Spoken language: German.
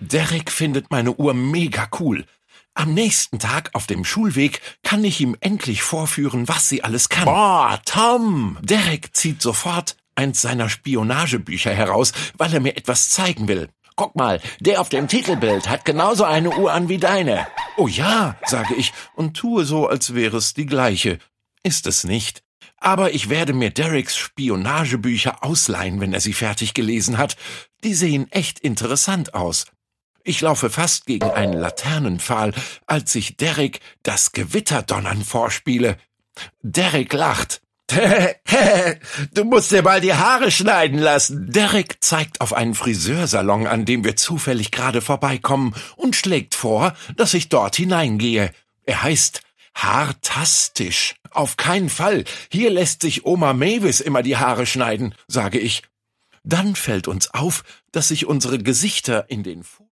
Derek findet meine Uhr mega cool. Am nächsten Tag auf dem Schulweg kann ich ihm endlich vorführen, was sie alles kann. Boah, Tom! Derek zieht sofort eins seiner Spionagebücher heraus, weil er mir etwas zeigen will. Guck mal, der auf dem Titelbild hat genauso eine Uhr an wie deine. Oh ja, sage ich und tue so, als wäre es die gleiche. Ist es nicht. Aber ich werde mir Dereks Spionagebücher ausleihen, wenn er sie fertig gelesen hat. Die sehen echt interessant aus. Ich laufe fast gegen einen Laternenpfahl, als ich Derek das Gewitterdonnern vorspiele. Derek lacht. Du musst dir mal die Haare schneiden lassen. Derek zeigt auf einen Friseursalon, an dem wir zufällig gerade vorbeikommen, und schlägt vor, dass ich dort hineingehe. Er heißt Haartastisch. Auf keinen Fall. Hier lässt sich Oma Mavis immer die Haare schneiden, sage ich. Dann fällt uns auf, dass sich unsere Gesichter in den